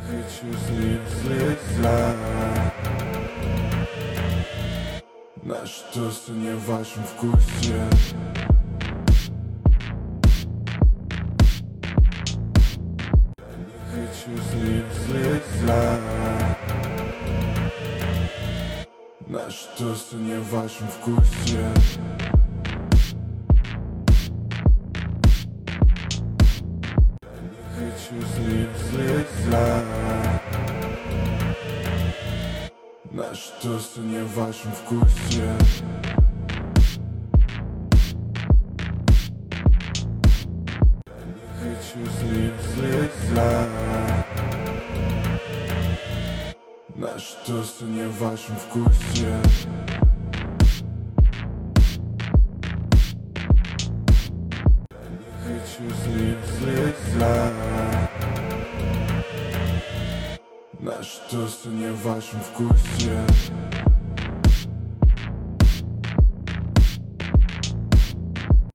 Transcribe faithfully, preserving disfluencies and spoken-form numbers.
хочу слить слеза. Наши тосты не в вашем вкусе. Хочу слить слеза. Наши тосты не в вашем вкусе. Хочу слить слеза. Наши тосты не в вашем вкусе. Хочу слить слеза. Наши тосты не в вашем вкусе. Хочу слить слеза. Наши тосты не в вашем вкусе.